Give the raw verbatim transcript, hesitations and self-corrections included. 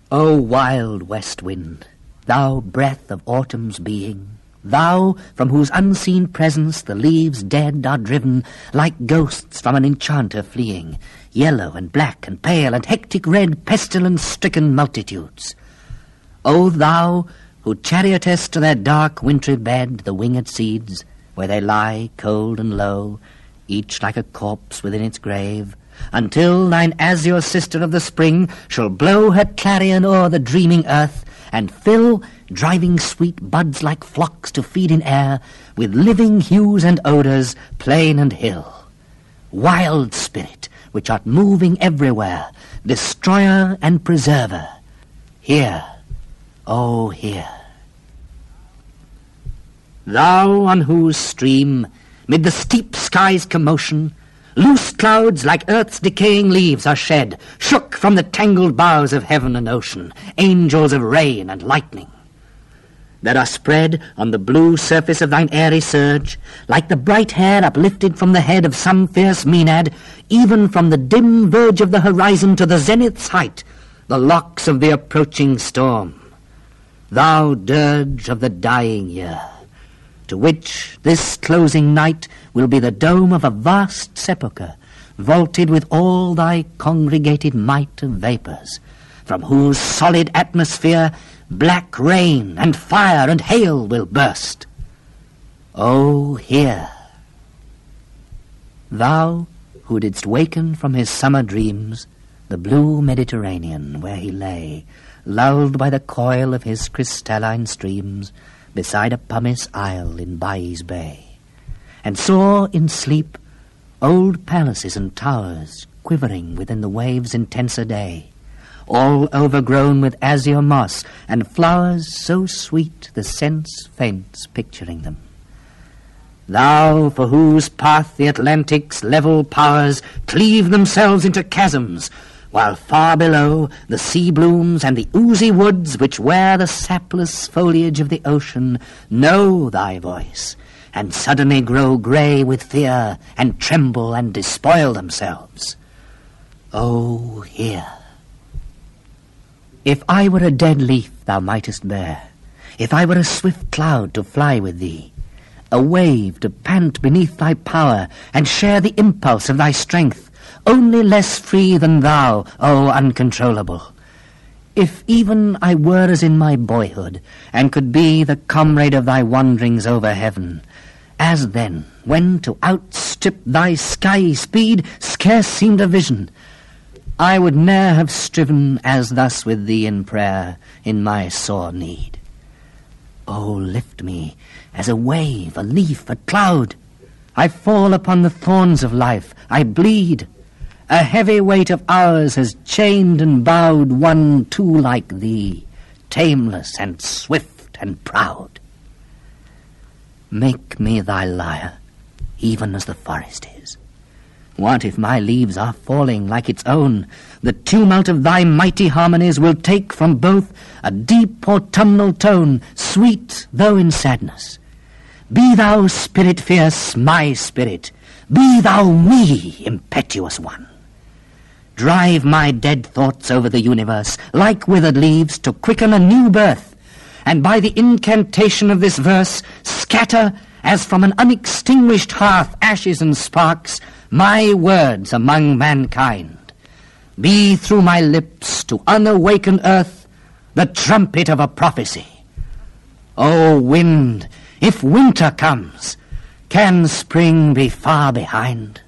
O wild west wind, thou breath of autumn's being, thou from whose unseen presence the leaves dead are driven like ghosts from an enchanter fleeing, yellow and black and pale and hectic red pestilence-stricken multitudes. O thou who chariotest to their dark wintry bed the winged seeds, where they lie cold and low, each like a corpse within its grave, until thine azure sister of the spring shall blow her clarion o'er the dreaming earth, and fill, driving sweet buds like flocks to feed in air, with living hues and odours, plain and hill. Wild spirit, which art moving everywhere, destroyer and preserver, hear, oh hear. Thou on whose stream, mid the steep sky's commotion, loose clouds like earth's decaying leaves are shed, shook from the tangled boughs of heaven and ocean, angels of rain and lightning. That are spread on the blue surface of thine airy surge, like the bright hair uplifted from the head of some fierce Maenad, even from the dim verge of the horizon to the zenith's height, the locks of the approaching storm. Thou dirge of the dying year, to which this closing night will be the dome of a vast sepulchre, vaulted with all thy congregated might of vapours, from whose solid atmosphere black rain and fire and hail will burst. O hear! Thou who didst waken from his summer dreams the blue Mediterranean, where he lay, lulled by the coil of his crystalline streams, beside a pumice isle in Bai's Bay, and saw in sleep old palaces and towers quivering within the waves' intenser day, all overgrown with azure moss and flowers so sweet the sense faints picturing them. Thou for whose path the Atlantic's level powers cleave themselves into chasms, while far below the sea blooms and the oozy woods which wear the sapless foliage of the ocean know thy voice, and suddenly grow grey with fear, and tremble and despoil themselves. O hear! If I were a dead leaf thou mightest bear, if I were a swift cloud to fly with thee, a wave to pant beneath thy power and share the impulse of thy strength, only less free than thou, O uncontrollable. If even I were as in my boyhood, and could be the comrade of thy wanderings over heaven, as then, when to outstrip thy skyey speed scarce seemed a vision, I would ne'er have striven as thus with thee in prayer in my sore need. O lift me as a wave, a leaf, a cloud. I fall upon the thorns of life, I bleed. A heavy weight of hours has chained and bowed one too like thee, tameless and swift and proud. Make me thy lyre, even as the forest is. What if my leaves are falling like its own? The tumult of thy mighty harmonies will take from both a deep autumnal tone, sweet though in sadness. Be thou, spirit fierce, my spirit. Be thou me, impetuous one. Drive my dead thoughts over the universe, like withered leaves, to quicken a new birth, and by the incantation of this verse, scatter, as from an unextinguished hearth ashes and sparks, my words among mankind. Be through my lips to unawakened earth the trumpet of a prophecy. O wind, if winter comes, can spring be far behind?